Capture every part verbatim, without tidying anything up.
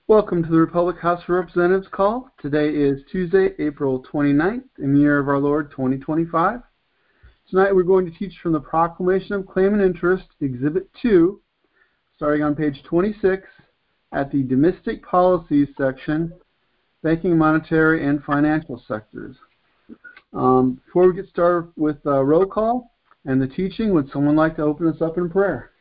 Welcome to the Republic House of Representatives call. Today is Tuesday, April twenty-ninth, in the year of our Lord twenty twenty-five. Tonight we're going to teach from the Proclamation of Claim and Interest, Exhibit two, starting on page twenty-six at the Domestic Policies section, Banking, Monetary, and Financial Sectors. Um, before we get started with uh, roll call and the teaching, would someone like to open us up in prayer?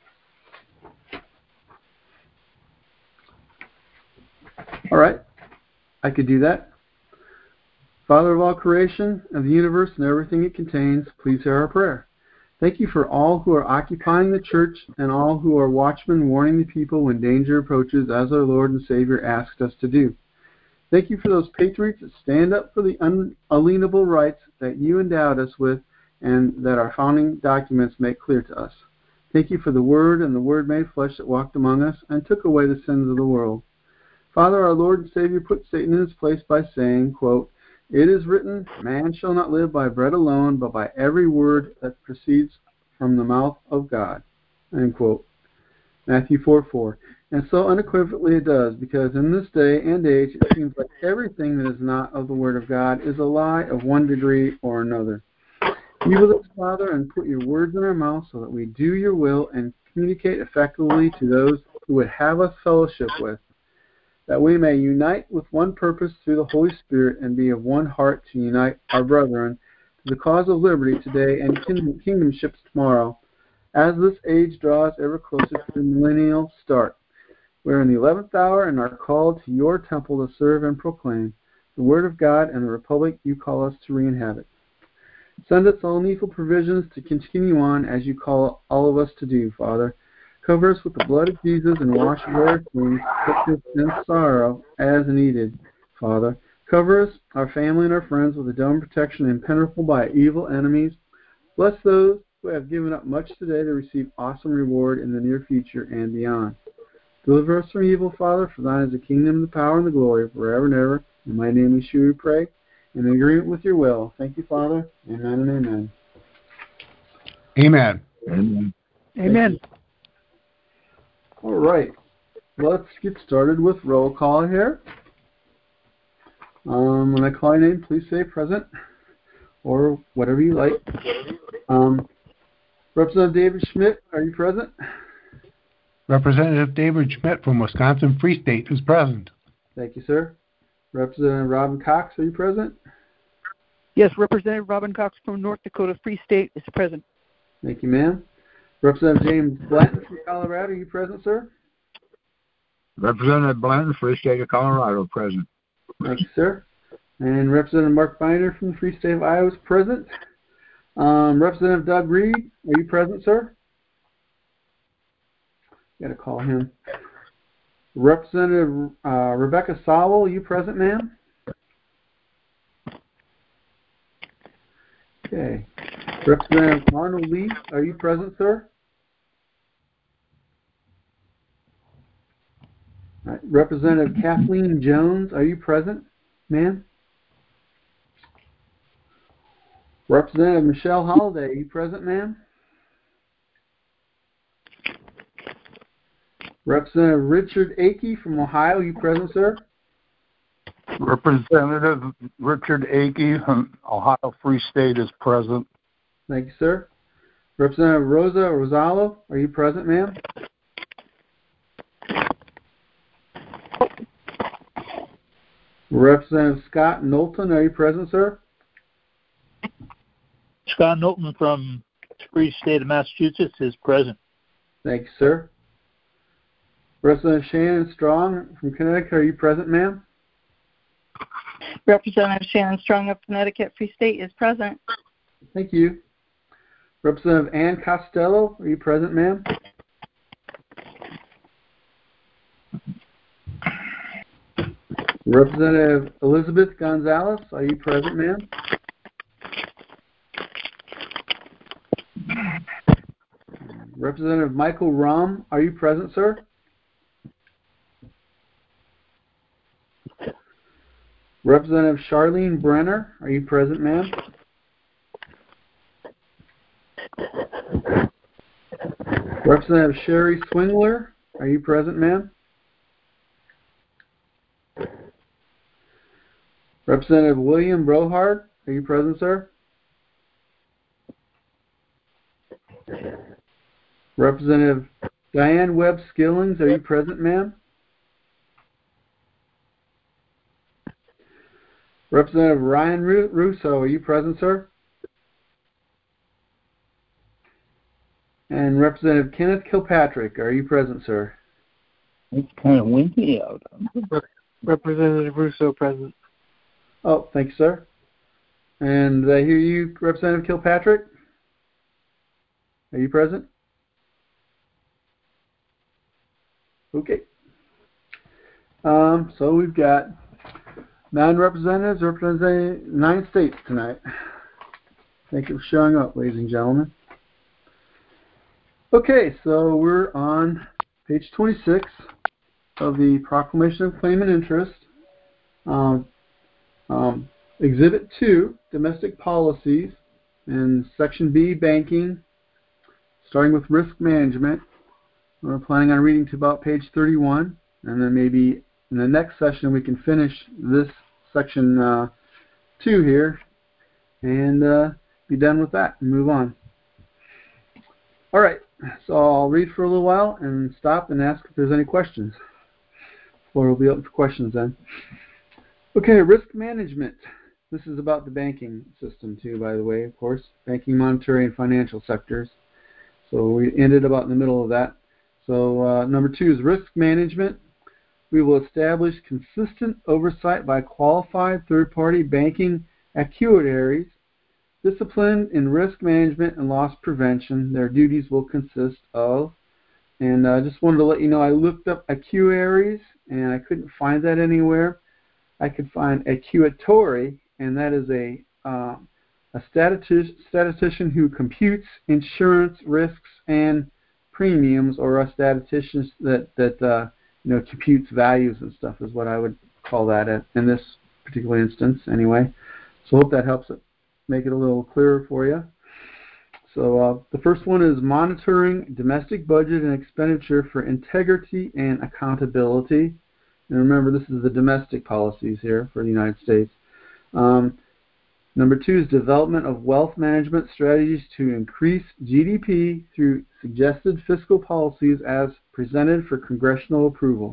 All right, I could do that. Father of all creation, of the universe and everything it contains, please hear our prayer. Thank you for all who are occupying the church and all who are watchmen warning the people when danger approaches, as our Lord and Savior asked us to do. Thank you for those patriots that stand up for the unalienable rights that you endowed us with and that our founding documents make clear to us. Thank you for the Word and the Word made flesh that walked among us and took away the sins of the world. Father, our Lord and Savior put Satan in his place by saying, quote, "It is written, man shall not live by bread alone, but by every word that proceeds from the mouth of God." End quote. Matthew four four. And so unequivocally it does, because in this day and age it seems like everything that is not of the Word of God is a lie of one degree or another. Be with us, Father, and put your words in our mouth so that we do your will and communicate effectively to those who would have us fellowship with, that we may unite with one purpose through the Holy Spirit and be of one heart to unite our brethren to the cause of liberty today and kingdom, kingdomships tomorrow, as this age draws ever closer to the millennial start. We're in the eleventh hour and are called to your temple to serve and proclaim the Word of God and the Republic you call us to re-inhabit. Send us all needful provisions to continue on as you call all of us to do, Father. Cover us with the blood of Jesus and wash away our sins, sickness, and sorrow as needed, Father. Cover us, our family, and our friends with a dome of protection impenetrable by evil enemies. Bless those who have given up much today to receive awesome reward in the near future and beyond. Deliver us from evil, Father, for thine is the kingdom, the power, and the glory forever and ever. In my name, Yeshua, we pray, in agreement with your will. Thank you, Father. Amen and amen. Amen. Amen. Amen. All right, let's get started with roll call here. Um, when I call your name, please say present, or whatever you like. Um, Representative David Schmidt, are you present? Representative David Schmidt from Wisconsin Free State is present. Thank you, sir. Representative Robin Cox, are you present? Yes, Representative Robin Cox from North Dakota Free State is present. Thank you, ma'am. Representative James Blanton from Colorado, are you present, sir? Representative Blanton, Free State of Colorado, present. Thank you, sir. And Representative Mark Binder from the Free State of Iowa is present. Um, Representative Doug Reed, are you present, sir? Got to call him. Representative uh, Rebecca Sowell, are you present, ma'am? Okay. Representative Arnold Lee, are you present, sir? All right. Representative Kathleen Jones, are you present, ma'am? Representative Michelle Holliday, are you present, ma'am? Representative Richard Akey from Ohio, are you present, sir? Representative Richard Akey from Ohio Free State is present. Thank you, sir. Representative Rosa Rosalo, are you present, ma'am? Representative Scott Knowlton, are you present, sir? Scott Knowlton from Free State of Massachusetts is present. Thank you, sir. Representative Shannon Strong from Connecticut, are you present, ma'am? Representative Shannon Strong of Connecticut Free State is present. Thank you. Representative Ann Costello, are you present, ma'am? Representative Elizabeth Gonzalez, are you present, ma'am? Representative Michael Rum, are you present, sir? Representative Charlene Brenner, are you present, ma'am? Representative Sherry Swingler, are you present, ma'am? Representative William Brohard, are you present, sir? Representative Diane Webb Skillings, are you present, ma'am? Representative Ryan Russo, are you present, sir? And Representative Kenneth Kilpatrick, are you present, sir? It's kind of windy out. Representative Russo, present. Oh, thank you, sir. And did I hear you, Representative Kilpatrick? Are you present? Okay. Um, so we've got nine representatives representing nine states tonight. Thank you for showing up, ladies and gentlemen. Okay, so we're on page twenty-six of the Proclamation of Claim and Interest. Um, um, Exhibit two, Domestic Policies, and Section B, Banking, starting with Risk Management. We're planning on reading to about page thirty-one, and then maybe in the next session we can finish this section uh, two here and uh, be done with that and move on. All right, so I'll read for a little while and stop and ask if there's any questions. Floor will be open for questions then. Okay, risk management. This is about the banking system too, by the way, of course. Banking, monetary, and financial sectors. So we ended about in the middle of that. So uh, number two is risk management. We will establish consistent oversight by qualified third-party banking actuaries disciplined in risk management and loss prevention. Their duties will consist of, and I uh, just wanted to let you know I looked up actuaries and I couldn't find that anywhere. I could find actuatory, and that is a uh, a statistic, statistician who computes insurance risks and premiums, or a statistician that that uh, you know computes values and stuff is what I would call that at, in this particular instance anyway. So I hope that helps it make it a little clearer for you. So uh, the first one is monitoring domestic budget and expenditure for integrity and accountability. And remember, this is the domestic policies here for the United States. Um, number two is development of wealth management strategies to increase G D P through suggested fiscal policies as presented for congressional approval.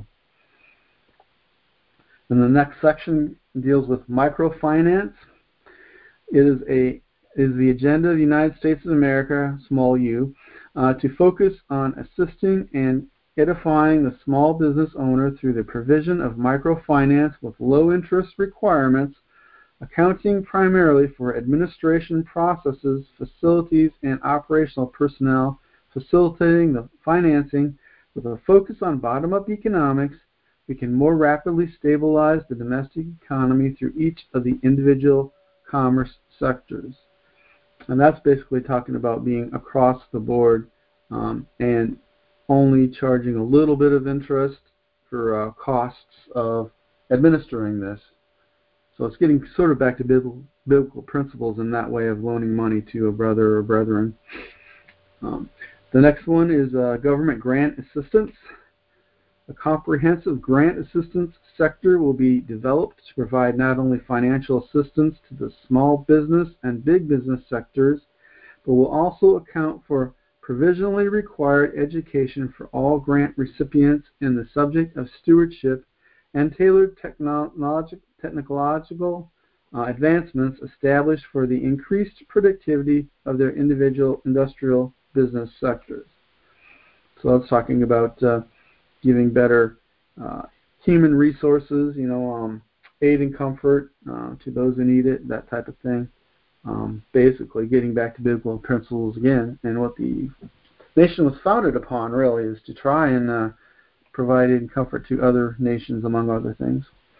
And the next section deals with microfinance. It is a is the agenda of the United States of America, small u, uh, to focus on assisting and edifying the small business owner through the provision of microfinance with low interest requirements, accounting primarily for administration processes, facilities, and operational personnel, facilitating the financing with a focus on bottom-up economics. We can more rapidly stabilize the domestic economy through each of the individual commerce sectors. And that's basically talking about being across the board um, and only charging a little bit of interest for uh, costs of administering this. So it's getting sort of back to biblical, biblical principles in that way of loaning money to a brother or brethren. Um, the next one is uh, government grant assistance. A comprehensive grant assistance sector will be developed to provide not only financial assistance to the small business and big business sectors, but will also account for provisionally required education for all grant recipients in the subject of stewardship and tailored technological, technological uh, advancements established for the increased productivity of their individual industrial business sectors. So that's talking about uh, giving better uh, human resources, you know, um, aid and comfort uh, to those who need it, that type of thing. Um, basically getting back to biblical principles again, and what the nation was founded upon really is to try and uh, provide aid and comfort to other nations, among other things.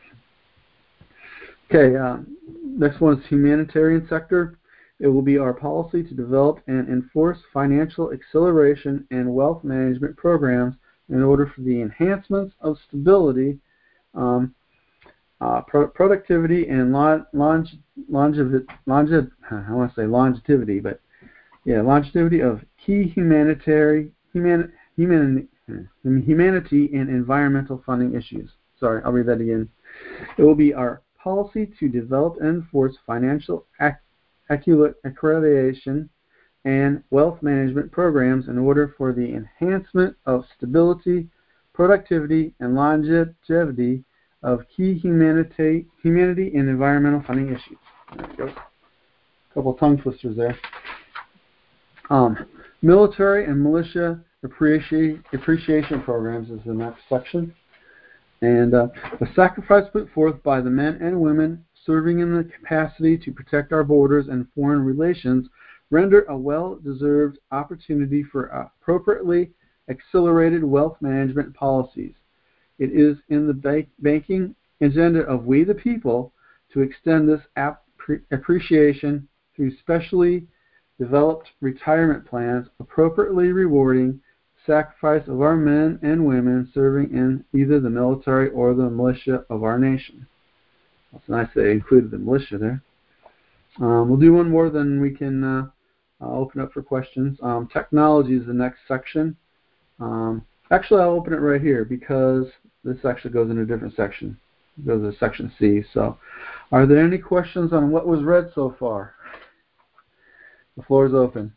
Okay, uh, next one is humanitarian sector. It will be our policy to develop and enforce financial acceleration and wealth management programs in order for the enhancements of stability, um, uh, pro productivity, and long, long, longev longev I want to say longevity, but yeah, longevity of key humanitarian, human, human, humanity and environmental funding issues. Sorry, I'll read that again. It will be our policy to develop and enforce financial accreditation and wealth management programs in order for the enhancement of stability, productivity, and longevity of key humanity, humanity and environmental funding issues. There we go. A couple of tongue twisters there. Um, military and militia appreciation, appreciation programs is the next section. And uh, the sacrifice put forth by the men and women serving in the capacity to protect our borders and foreign relations render a well-deserved opportunity for appropriately accelerated wealth management policies. It is in the ba- banking agenda of we the people to extend this ap- appreciation through specially developed retirement plans appropriately rewarding sacrifice of our men and women serving in either the military or the militia of our nation. It's nice they included the militia there. Um, we'll do one more, then we can uh, uh, open up for questions. Um, technology is the next section. Um, actually, I'll open it right here because this actually goes in a different section. It goes to section C. So, are there any questions on what was read so far? The floor is open.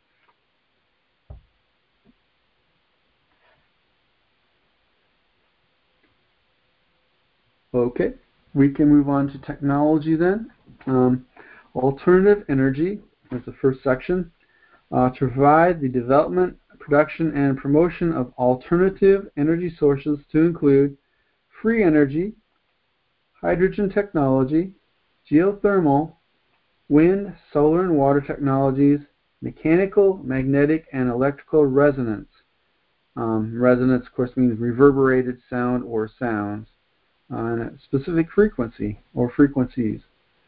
Okay, we can move on to technology then. Um, alternative energy is the first section. Uh, to provide the development, production, and promotion of alternative energy sources to include free energy, hydrogen technology, geothermal, wind, solar, and water technologies, mechanical, magnetic, and electrical resonance. Um, resonance, of course, means reverberated sound or sounds on a specific frequency or frequencies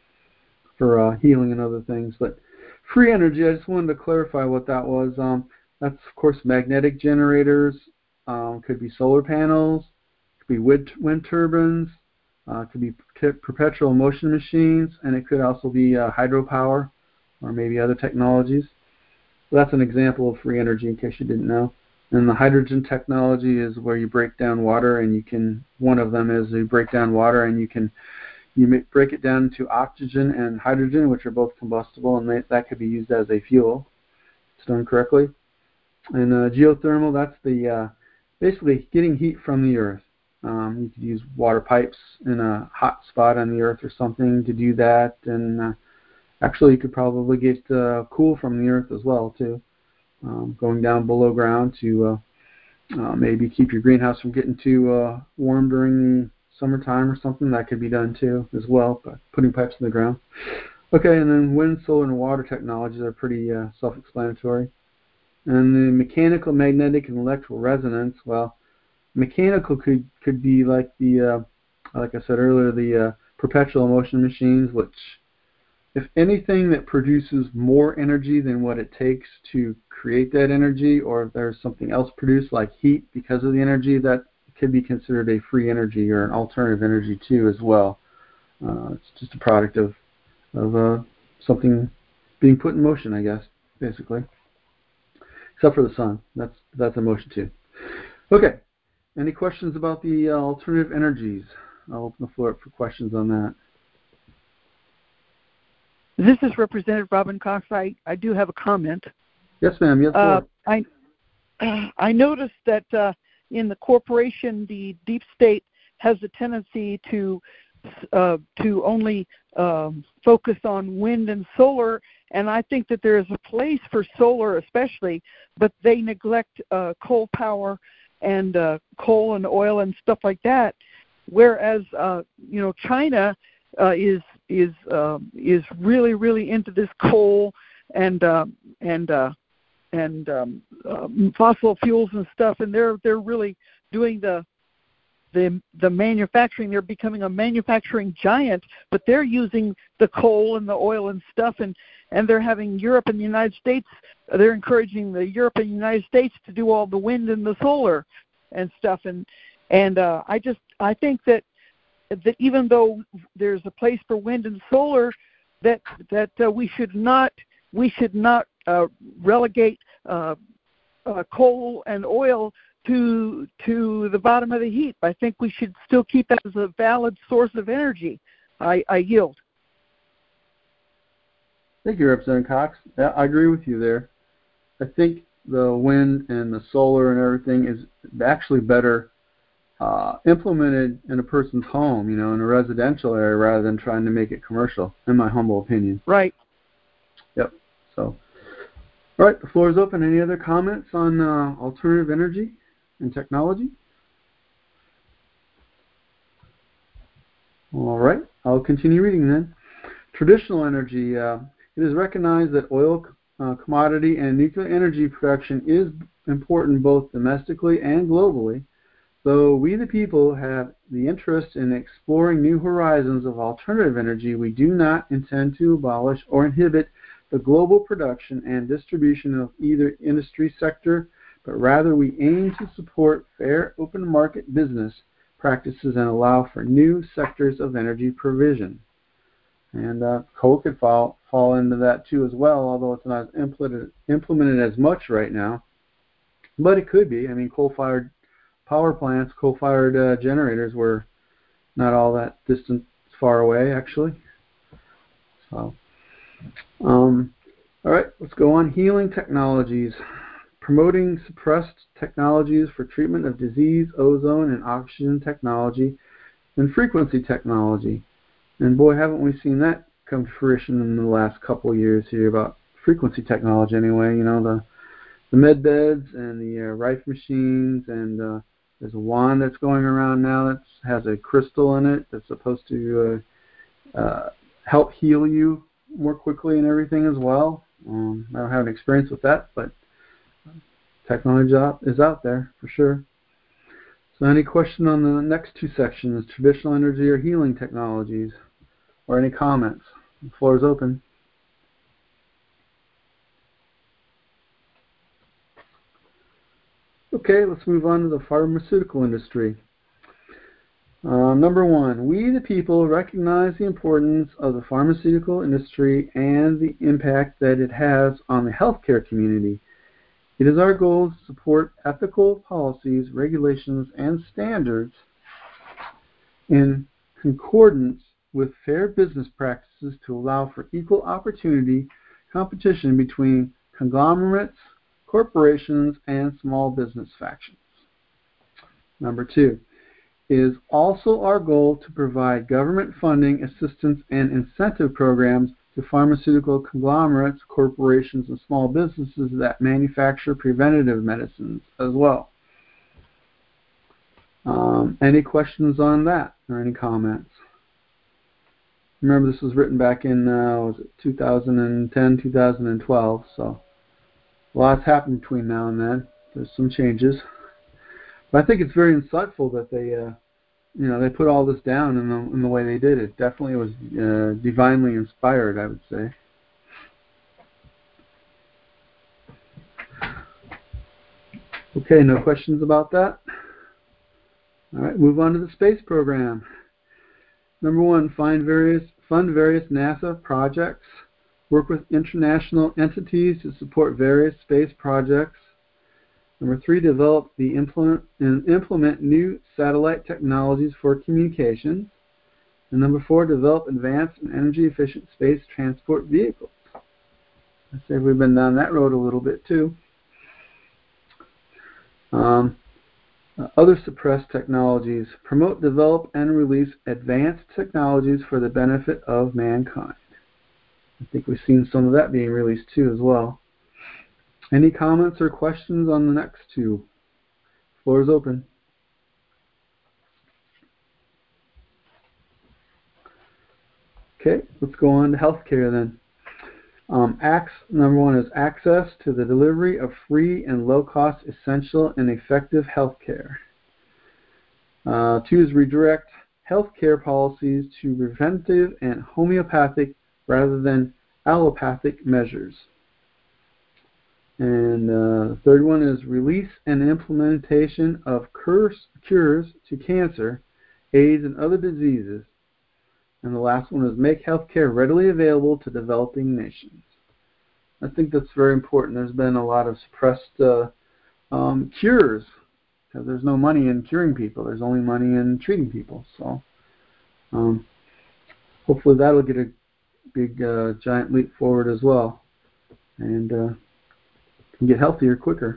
for uh, healing and other things. But free energy, I just wanted to clarify what that was. Um, that's, of course, magnetic generators, um, could be solar panels, could be wind, wind turbines, uh, could be perpetual motion machines, and it could also be uh, hydropower or maybe other technologies. So that's an example of free energy in case you didn't know. And the hydrogen technology is where you break down water, and you can, one of them is you break down water and you can you make, break it down to oxygen and hydrogen, which are both combustible, and they, that could be used as a fuel. It's done correctly. And uh, geothermal, that's the uh, basically getting heat from the earth. Um, you could use water pipes in a hot spot on the earth or something to do that, and uh, actually you could probably get uh, cool from the earth as well too. Um, going down below ground to uh, uh, maybe keep your greenhouse from getting too uh, warm during the summertime or something. That could be done too as well, by putting pipes in the ground. Okay, and then wind, solar, and water technologies are pretty uh, self-explanatory. And the mechanical, magnetic, and electrical resonance, well, mechanical could, could be like the, uh, like I said earlier, the uh, perpetual motion machines, which if anything that produces more energy than what it takes to create that energy, or if there's something else produced like heat because of the energy, that could be considered a free energy or an alternative energy too as well. Uh, it's just a product of, of uh, something being put in motion, I guess, basically. Except for the sun. That's, that's a motion too. Okay. Any questions about the uh, alternative energies? I'll open the floor up for questions on that. This is Representative Robin Cox. I, I do have a comment. Yes, ma'am. Yes, uh, I uh, I noticed that uh, in the corporation, the deep state has a tendency to uh, to only um, focus on wind and solar, and I think that there is a place for solar, especially, but they neglect uh, coal power and uh, coal and oil and stuff like that. Whereas uh, you know, China uh, is is um, is really really into this coal and uh, and uh, and um, uh, fossil fuels and stuff, and they're they're really doing the the the manufacturing. They're becoming a manufacturing giant, but they're using the coal and the oil and stuff, and and they're having Europe and the United States. They're encouraging the Europe and the United States to do all the wind and the solar and stuff, and and uh, I just I think that. that even though there's a place for wind and solar, that that uh, we should not we should not uh, relegate uh, uh, coal and oil to to the bottom of the heap. I think we should still keep that as a valid source of energy. I, I yield. Thank you, Representative Cox. Yeah, I agree with you there. I think the wind and the solar and everything is actually better uh, implemented in a person's home, you know, in a residential area rather than trying to make it commercial, in my humble opinion. Right. Yep. So, all right, the floor is open. Any other comments on uh, alternative energy and technology? All right, I'll continue reading then. Traditional energy. Uh, it is recognized that oil, uh, commodity, and nuclear energy production is important both domestically and globally. Though we the people have the interest in exploring new horizons of alternative energy, we do not intend to abolish or inhibit the global production and distribution of either industry sector, but rather we aim to support fair open market business practices and allow for new sectors of energy provision. And uh, coal could fall, fall into that too as well, although it's not implemented, implemented as much right now. But it could be. I mean, coal-fired power plants, coal-fired uh, generators were not all that distant far away, actually. So, um, all right, let's go on. Healing technologies. Promoting suppressed technologies for treatment of disease, ozone, and oxygen technology, and frequency technology. And boy, haven't we seen that come to fruition in the last couple of years here about frequency technology anyway. You know, the, the med beds and the uh, Rife machines, and uh, there's a wand that's going around now that has a crystal in it that's supposed to uh, uh, help heal you more quickly and everything as well. Um, I don't have an experience with that, but technology is out there for sure. So any question on the next two sections, traditional energy or healing technologies, or any comments? The floor is open. Okay, let's move on to the pharmaceutical industry. Uh, number one, we the people recognize the importance of the pharmaceutical industry and the impact that it has on the healthcare community. It is our goal to support ethical policies, regulations, and standards in concordance with fair business practices to allow for equal opportunity competition between conglomerates, corporations, and small business factions. Number two, it is also our goal to provide government funding, assistance, and incentive programs to pharmaceutical conglomerates, corporations, and small businesses that manufacture preventative medicines as well. Um, any questions on that or any comments? Remember, this was written back in uh, was it two thousand ten, two thousand twelve, so a lot's happened between now and then. There's some changes. But I think it's very insightful that they uh, you know, they put all this down in the, in the way they did it. Definitely was uh, divinely inspired, I would say. Okay, no questions about that? All right, move on to the space program. Number one, find various, fund various NASA projects, work with international entities to support various space projects. Number three, develop the implement and implement new satellite technologies for communications. And number four, develop advanced and energy-efficient space transport vehicles. I say we've been down that road a little bit too. Um, uh, other suppressed technologies. Promote, develop, and release advanced technologies for the benefit of mankind. I think we've seen some of that being released too as well. Any comments or questions on the next two? Floor is open. Okay, let's go on to healthcare then. Um, acts, number one is access to the delivery of free and low-cost essential and effective healthcare. Uh, two is redirect healthcare policies to preventive and homeopathic rather than allopathic measures. And uh, the third one is release and implementation of cures, cures to cancer, AIDS, and other diseases. And the last one is make healthcare readily available to developing nations. I think that's very important. There's been a lot of suppressed uh, um, cures because there's no money in curing people. There's only money in treating people. So um, hopefully that'll get a big uh, giant leap forward as well, and uh, can get healthier quicker.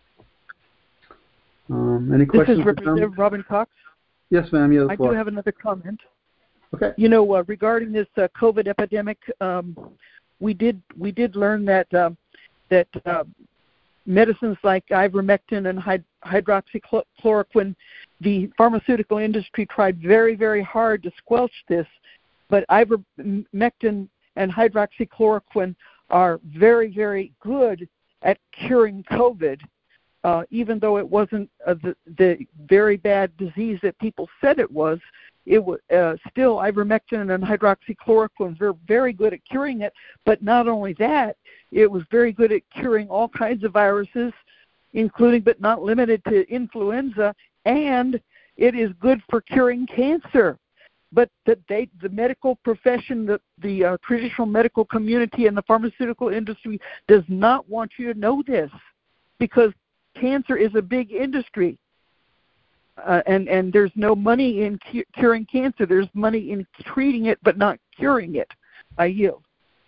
Um, any questions? This is Representative Robin Cox. Yes, ma'am. You have the I floor. do have another comment. Okay. You know, uh, regarding this uh, COVID epidemic, um, we did we did learn that uh, that uh, medicines like ivermectin and hyd- hydroxychloroquine, the pharmaceutical industry tried very, very hard to squelch this, but ivermectin and hydroxychloroquine are very, very good at curing COVID, uh, even though it wasn't uh, the, the very bad disease that people said it was. It was uh, still ivermectin and hydroxychloroquine were very good at curing it, but not only that, it was very good at curing all kinds of viruses, including but not limited to influenza, and it is good for curing cancer. But the, they, the medical profession, the, the uh, traditional medical community and the pharmaceutical industry does not want you to know this, because cancer is a big industry. Uh, and, and there's no money in cu- curing cancer. There's money in treating it but not curing it. I yield.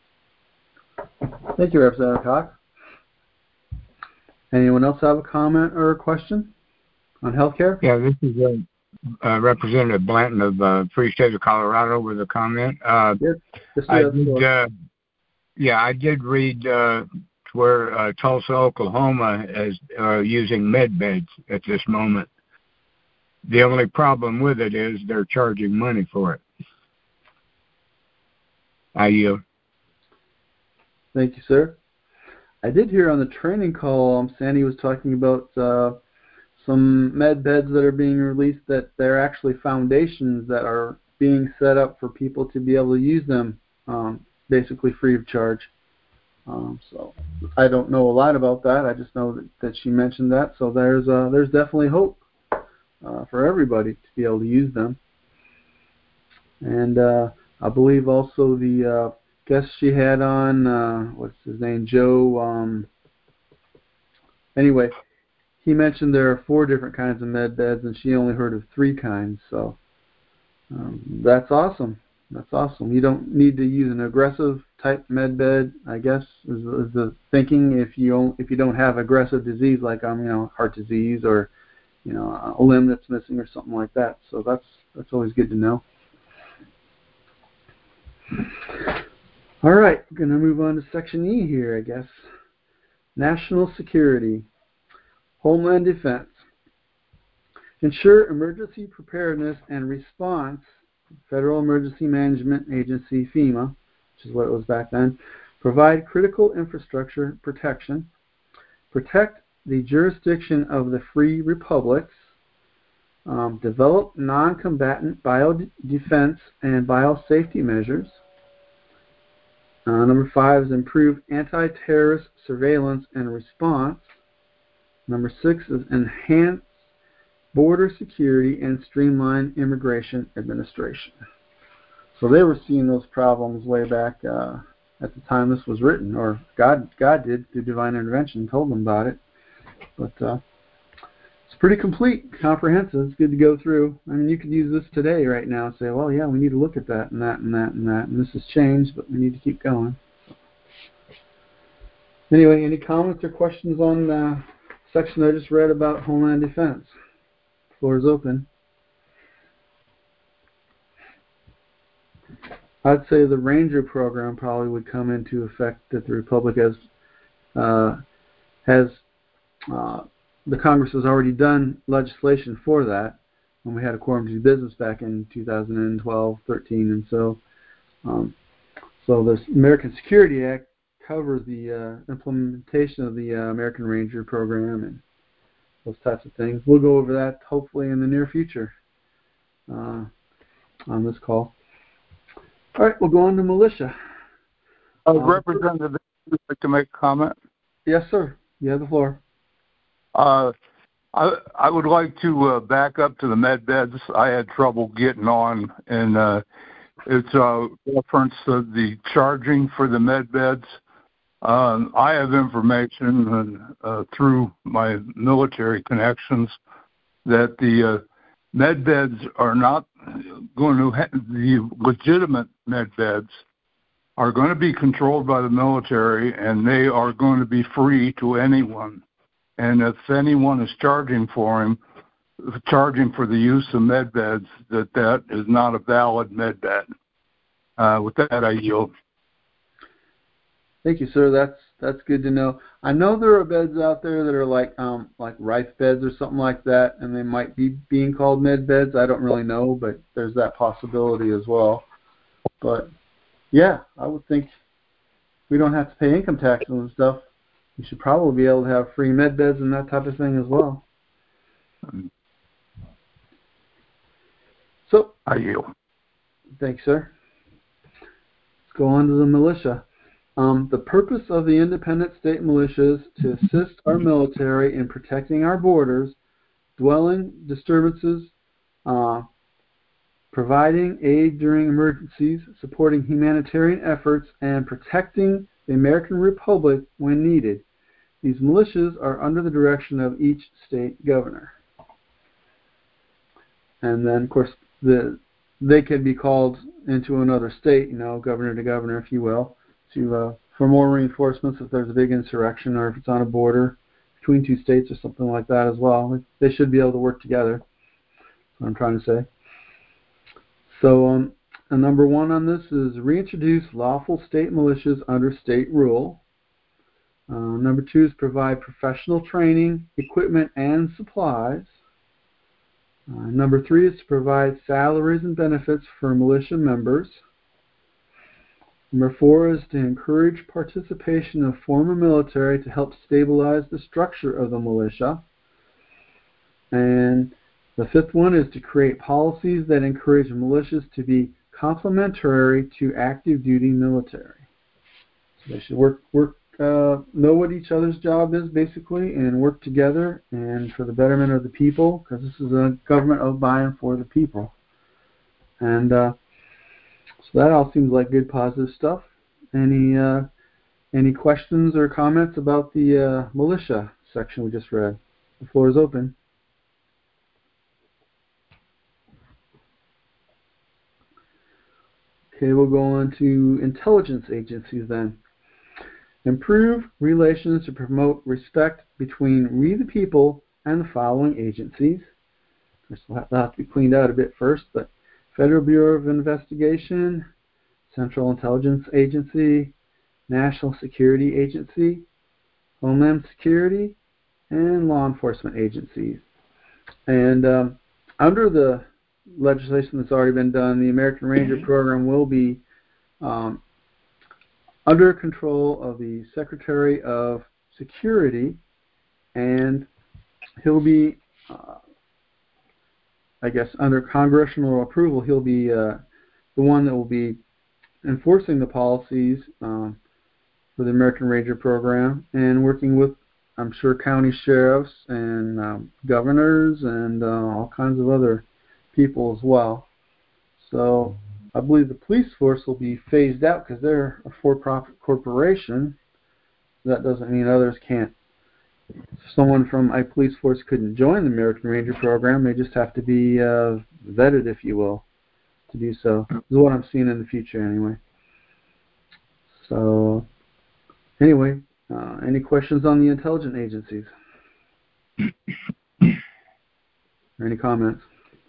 Thank you, Representative Cox. Anyone else have a comment or a question on healthcare? Yeah, this is uh, uh, Representative Blanton of uh, Free State of Colorado with a comment. Uh, yes. Yes, I did, uh, yeah, I did read uh, where uh, Tulsa, Oklahoma is uh, using med beds at this moment. The only problem with it is they're charging money for it. I yield. Thank you, sir. I did hear on the training call, um, Sandy was talking about uh, some med beds that are being released, that they're actually foundations that are being set up for people to be able to use them, um, basically free of charge. Um, so I don't know a lot about that. I just know that, that she mentioned that. So there's uh, there's definitely hope uh, for everybody to be able to use them. And uh, I believe also the uh, guest she had on, uh, what's his name, Joe. Um, anyway, he mentioned there are four different kinds of med beds, and she only heard of three kinds. So um, that's awesome. That's awesome. You don't need to use an aggressive type med bed, I guess, is, is the thinking. If you don't, if you don't have aggressive disease like um, you know, heart disease or you know, a limb that's missing or something like that. So that's that's always good to know. All right, we're going to move on to Section E here, I guess. National Security, Homeland Defense. Ensure emergency preparedness and response. Federal Emergency Management Agency, FEMA, which is what it was back then. Provide critical infrastructure protection. Protect the jurisdiction of the free republics. Um, develop non-combatant biodefense and biosafety measures. Uh, number five is improve anti-terrorist surveillance and response. Number six is enhance border security and streamline immigration administration. So they were seeing those problems way back uh, at the time this was written, or God, God did through divine intervention, told them about it. But uh, it's pretty complete, comprehensive. It's good to go through. I mean, you could use this today, right now, and say, well, yeah, we need to look at that and that and that and that, and this has changed, but we need to keep going. Anyway, any comments or questions on the section I just read about Homeland Defense? The floor is open. I'd say the Ranger program probably would come into effect that the Republic has, uh, has uh, the Congress has already done legislation for that when we had a quorum to do business back in two thousand twelve, thirteen, and so um, so the American Security Act covers the uh, implementation of the uh, American Ranger program and those types of things. We'll go over that hopefully in the near future uh, on this call. All right, we'll go on to militia. Uh, um, Representative, would you like to make a comment? Yes, sir. You have the floor. Uh, I I would like to uh, back up to the med beds. I had trouble getting on, and uh, it's a reference to the charging for the med beds. Um, I have information uh, through my military connections that the uh, med beds are not going to ha- the legitimate med beds are going to be controlled by the military, and they are going to be free to anyone. And if anyone is charging for him, charging for the use of med beds, that that is not a valid med bed. Uh, with that, I yield. Thank you, sir. That's that's good to know. I know there are beds out there that are like um like rice beds or something like that, and they might be being called med beds. I don't really know, but there's that possibility as well. But yeah, I would think we don't have to pay income taxes and stuff. We should probably be able to have free med beds and that type of thing as well. So I yield. Thanks, sir. Let's go on to the militia. Um, the purpose of the independent state militias to assist our military in protecting our borders, dwelling disturbances, uh, providing aid during emergencies, supporting humanitarian efforts, and protecting the American Republic when needed. These militias are under the direction of each state governor. And then, of course, the they could be called into another state, you know, governor to governor, if you will, to uh, for more reinforcements if there's a big insurrection or if it's on a border between two states or something like that as well. They should be able to work together. That's what I'm trying to say. So um, and number one on this is reintroduce lawful state militias under state rule. Uh, number two is provide professional training, equipment, and supplies. Uh, number three is to provide salaries and benefits for militia members. Number four is to encourage participation of former military to help stabilize the structure of the militia. And the fifth one is to create policies that encourage militias to be complementary to active duty military. So they should work, work, uh, know what each other's job is basically, and work together and for the betterment of the people, because this is a government of, by, and for the people. And uh, so that all seems like good, positive stuff. Any uh, any questions or comments about the uh, militia section we just read? The floor is open. Okay, we'll go on to intelligence agencies then. Improve relations to promote respect between we the people and the following agencies. This will have to be cleaned out a bit first, but Federal Bureau of Investigation, Central Intelligence Agency, National Security Agency, Homeland Security, and law enforcement agencies. And um, under the legislation that's already been done, the American Ranger program will be um, under control of the Secretary of Security, and he'll be, uh, I guess, under congressional approval, he'll be uh, the one that will be enforcing the policies um, for the American Ranger program and working with, I'm sure, county sheriffs and um, governors and uh, all kinds of other people as well. So I believe the police force will be phased out because they're a for-profit corporation. That doesn't mean others can't. Someone from a police force couldn't join the American Ranger program. They just have to be uh, vetted, if you will, to do so. This is what I'm seeing in the future anyway. So anyway, uh, any questions on the intelligence agencies? Or any comments?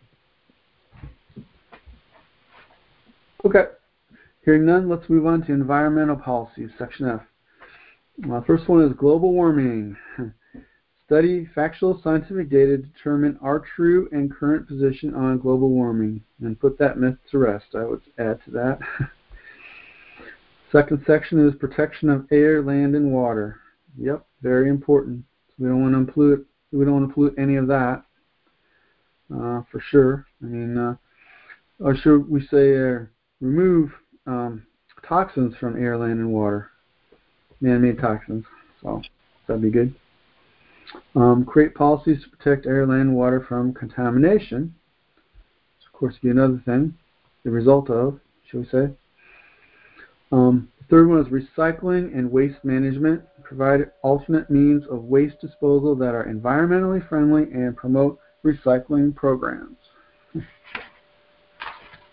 Okay. Hearing none, let's move on to environmental policies, section F. Uh, first one is global warming. Study factual scientific data to determine our true and current position on global warming and put that myth to rest. I would add to that. Second section is protection of air, land, and water. Yep, very important. So we don't want to pollute. We don't want to pollute any of that, uh, for sure. I mean, uh, or should we say, uh, remove um, toxins from air, land, and water, man-made toxins. So that'd be good. Um, create policies to protect air, land, and water from contamination. This, of course, would be another thing. The result of, shall we say. Um, the third one is recycling and waste management. Provide alternate means of waste disposal that are environmentally friendly and promote recycling programs.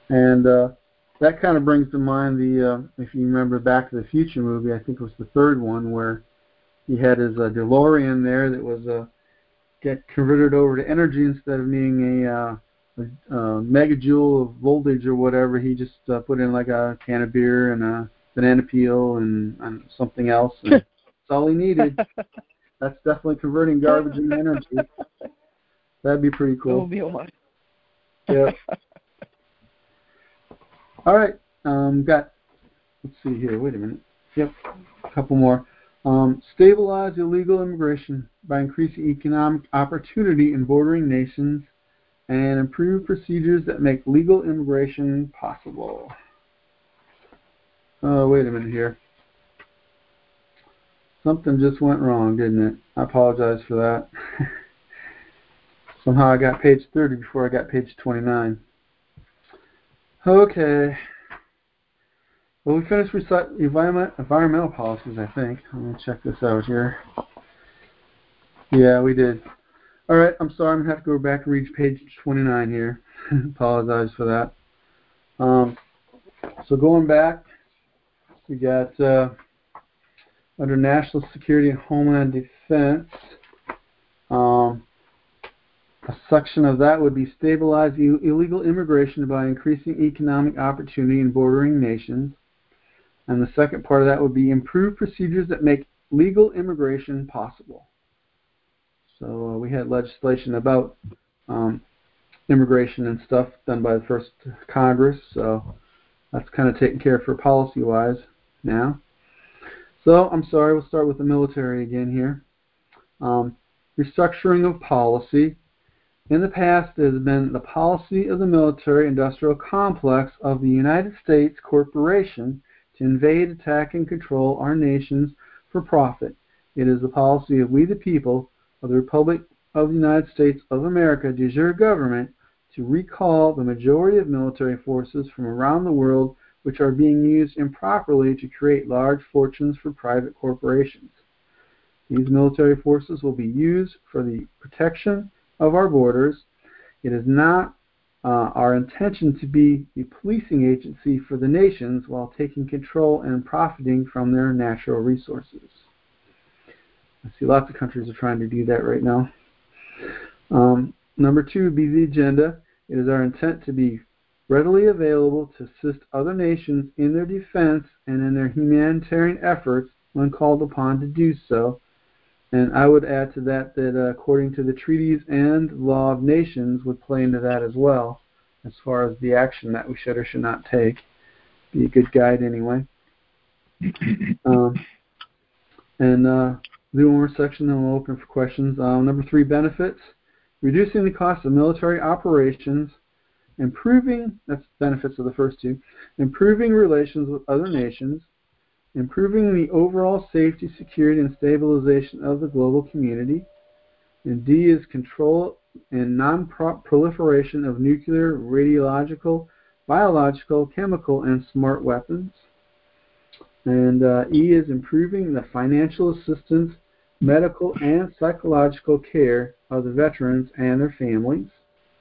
And uh, that kind of brings to mind the, uh, if you remember Back to the Future movie, I think it was the third one, where he had his uh, DeLorean there that was uh, get converted over to energy instead of needing a, uh, a, a megajoule of voltage or whatever. He just uh, put in like a can of beer and a banana peel and, and something else. And that's all he needed. That's definitely converting garbage into energy. That'd be pretty cool. Oh, my. Yeah. All right. Um, got, let's see here. Wait a minute. Yep. A couple more. Um, stabilize illegal immigration by increasing economic opportunity in bordering nations and improve procedures that make legal immigration possible. Oh, wait a minute here. Something just went wrong, didn't it? I apologize for that. Somehow I got page thirty before I got page twenty-nine. Okay. Well, we finished reci- environment, environmental policies, I think. Let me check this out here. Yeah, we did. All right, I'm sorry. I'm going to have to go back and read page twenty-nine here. Apologize for that. Um, so going back, we got uh, under National Security and Homeland Defense, um, a section of that would be stabilize Ill- illegal immigration by increasing economic opportunity in bordering nations. And the second part of that would be improve procedures that make legal immigration possible. So uh, we had legislation about um, immigration and stuff done by the first Congress, so that's kind of taken care of for policy-wise now. So I'm sorry, we'll start with the military again here. Um, restructuring of policy. In the past, it has been the policy of the military-industrial complex of the United States Corporation to invade, attack, and control our nations for profit. It is the policy of we the people of the Republic of the United States of America, de jure government, to recall the majority of military forces from around the world which are being used improperly to create large fortunes for private corporations. These military forces will be used for the protection of our borders. It is not uh, our intention to be the policing agency for the nations while taking control and profiting from their natural resources. I see lots of countries are trying to do that right now. Um, number two would be the agenda. It is our intent to be readily available to assist other nations in their defense and in their humanitarian efforts when called upon to do so. And I would add to that that uh, according to the treaties and law of nations would play into that as well, as far as the action that we should or should not take. Be a good guide anyway. Um, and uh, do one more section, then we'll open for questions. Um, number three, benefits. Reducing the cost of military operations, improving, that's benefits of the first two, improving relations with other nations, improving the overall safety, security, and stabilization of the global community. And D is control and non-proliferation of nuclear, radiological, biological, chemical, and smart weapons. And uh, E is improving the financial assistance, medical, and psychological care of the veterans and their families.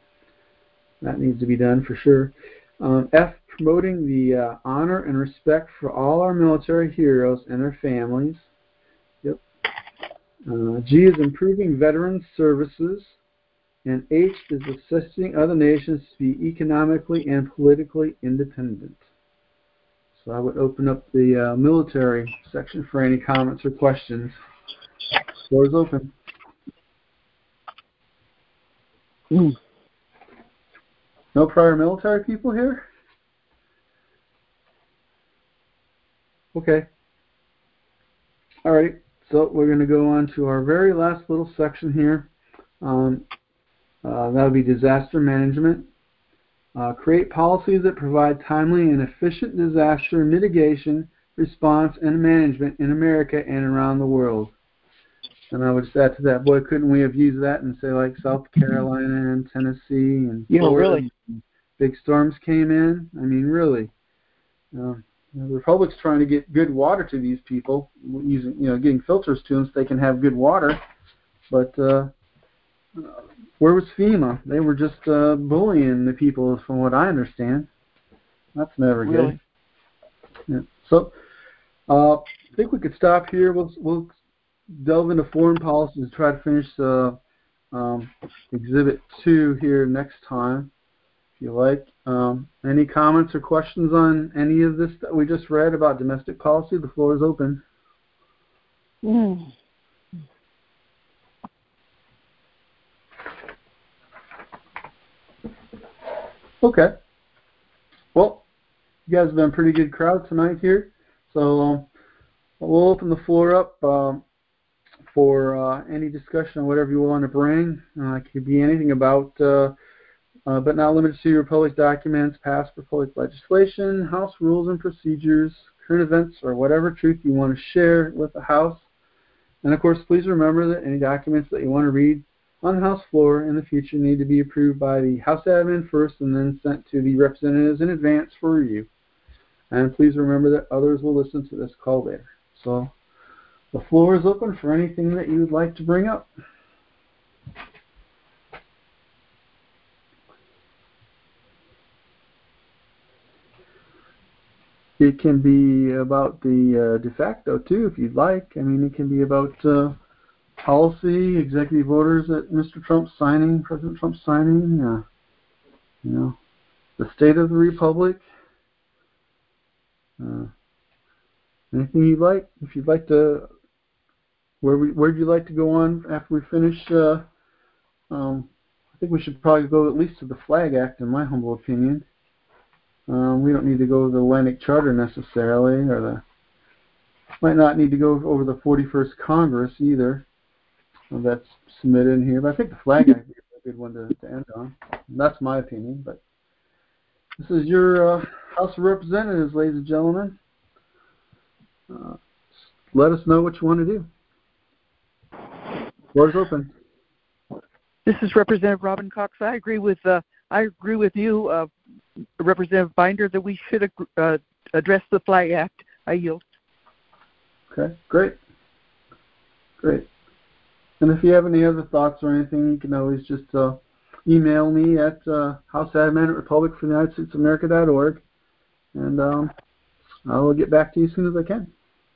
That needs to be done for sure. Um, F, promoting the uh, honor and respect for all our military heroes and their families. Yep. Uh, G is improving veterans services. And H is assisting other nations to be economically and politically independent. So I would open up the uh, military section for any comments or questions. Floor is open. Mm. No prior military people here? Okay. All right. So we're going to go on to our very last little section here. Um, uh, that would be disaster management. Uh, create policies that provide timely and efficient disaster mitigation, response, and management in America and around the world. And I would just add to that, boy, couldn't we have used that in, say, like South Carolina and Tennessee and Yeah, Florida? really. Big storms came in. I mean, really. Uh, the Republic's trying to get good water to these people, using, you know, getting filters to them so they can have good water. But uh, where was FEMA? They were just uh, bullying the people, from what I understand. That's never really. good. Yeah. So uh, I think we could stop here. We'll we'll delve into foreign policy to try to finish uh, um, Exhibit two here next time, if you like. Um, any comments or questions on any of this that we just read about domestic policy? The floor is open. Mm. Okay. Well, you guys have been a pretty good crowd tonight here. So um, we'll open the floor up um, for uh, any discussion on whatever you want to bring. Uh, it could be anything about, uh, uh, but not limited to, Republic documents, past Republic legislation, House rules and procedures, current events, or whatever truth you want to share with the House. And of course, please remember that any documents that you want to read on the House floor in the future need to be approved by the House admin first and then sent to the representatives in advance for review. And please remember that others will listen to this call later. So the floor is open for anything that you would like to bring up. It can be about the uh, de facto, too, if you'd like. I mean, it can be about uh, policy, executive orders that Mister Trump's signing, President Trump's signing, uh, you know, the state of the republic, uh, anything you'd like. If you'd like to, where we, where'd you like to go on after we finish? Uh, um, I think we should probably go at least to the Flag Act, in my humble opinion. Um, we don't need to go to the Atlantic Charter necessarily, or the might not need to go over the forty-first Congress either. Well, that's submitted in here, but I think the Flag Act is a good one to, to end on. That's my opinion, but this is your uh, House of Representatives, ladies and gentlemen. Uh, let us know what you want to do. Floor is open. This is Representative Robin Cox. I agree with uh, I agree with you, uh, Representative Binder, that we should uh, address the Flag Act. I yield. Okay, great, great. And if you have any other thoughts or anything, you can always just uh, email me at uh, houseadmin at republic for the United States of America dot org, and um, I will get back to you as soon as I can.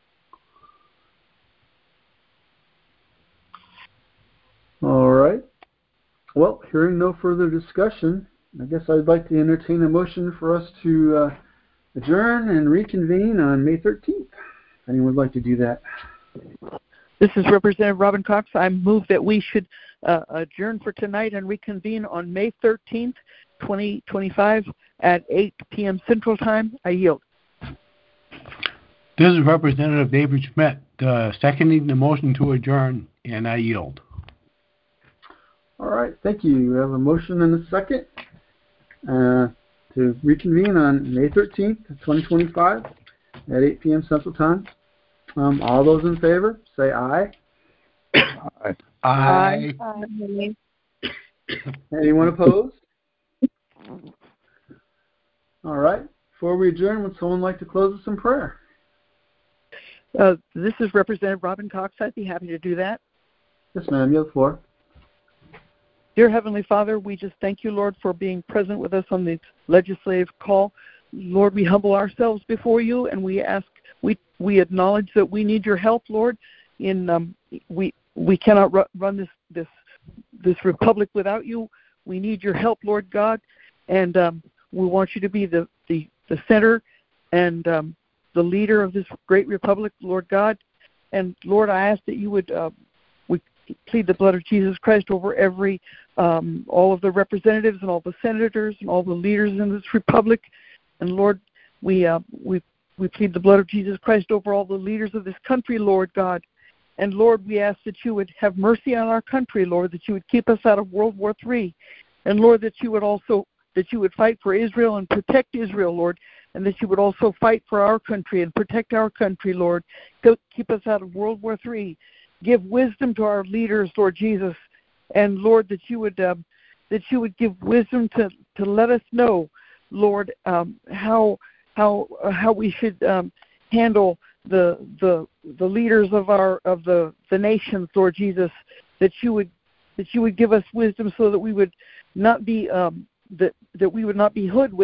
All right. Well, hearing no further discussion, I guess I'd like to entertain a motion for us to uh, adjourn and reconvene on May thirteenth. If anyone would like to do that. This is Representative Robin Cox. I move that we should uh, adjourn for tonight and reconvene on May thirteenth, twenty twenty-five at eight p.m. Central Time. I yield. This is Representative David Schmidt, uh, seconding the motion to adjourn, and I yield. All right, thank you. We have a motion and a second uh, to reconvene on May thirteenth, twenty twenty-five at eight p.m. Central Time. Um, all those in favor, say aye. Aye. Aye. Aye. Anyone opposed? All right. Before we adjourn, would someone like to close us in prayer? Uh, this is Representative Robin Cox. I'd be happy to do that. Yes, ma'am. You have the floor. Dear Heavenly Father, we just thank you, Lord, for being present with us on the legislative call. Lord, we humble ourselves before you, and we ask, we we acknowledge that we need your help, Lord. In um, we we cannot ru- run this this this republic without you. We need your help, Lord God, and um, we want you to be the the, the center and um, the leader of this great republic, Lord God. And Lord, I ask that you would uh, we plead the blood of Jesus Christ over every um, all of the representatives and all the senators and all the leaders in this republic. And Lord, we uh, we we plead the blood of Jesus Christ over all the leaders of this country, Lord God. And Lord, we ask that you would have mercy on our country, Lord, that you would keep us out of World War Three. And Lord, that you would also that you would fight for Israel and protect Israel, Lord, and that you would also fight for our country and protect our country, Lord. Keep us out of World War Three. Give wisdom to our leaders, Lord Jesus. And Lord, that you would um, that you would give wisdom to, to let us know, Lord, um, how how uh, how we should um, handle the the the leaders of our of the, the nations, Lord Jesus. That you would that you would give us wisdom so that we would not be um, that that we would not be hoodwinked,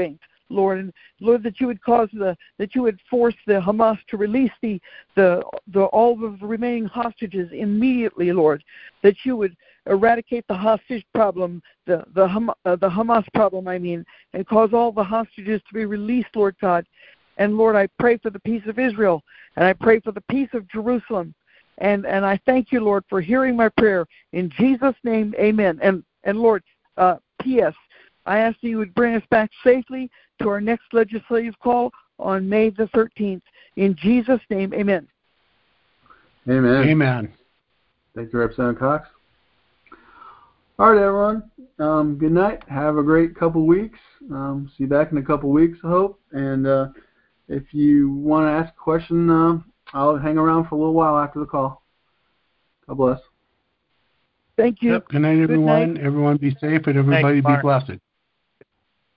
Lord, and Lord, that you would cause the that you would force the Hamas to release the the, the all of the remaining hostages immediately, Lord, that you would eradicate the hostage problem, the the, Ham, uh, the Hamas problem, I mean, and cause all the hostages to be released, Lord God. And Lord, I pray for the peace of Israel, and I pray for the peace of Jerusalem, and and I thank you, Lord, for hearing my prayer in Jesus' name, Amen. And and Lord, uh, P S I ask that you would bring us back safely to our next legislative call on May the thirteenth. In Jesus' name, amen. Amen. Amen. Thank you, Representative Cox. All right, everyone. Um, good night. Have a great couple weeks. Um, see you back in a couple weeks, I hope. And uh, if you want to ask a question, uh, I'll hang around for a little while after the call. God bless. Thank you. Yep. Good night, everyone. Good night. Everyone be safe and everybody be blessed.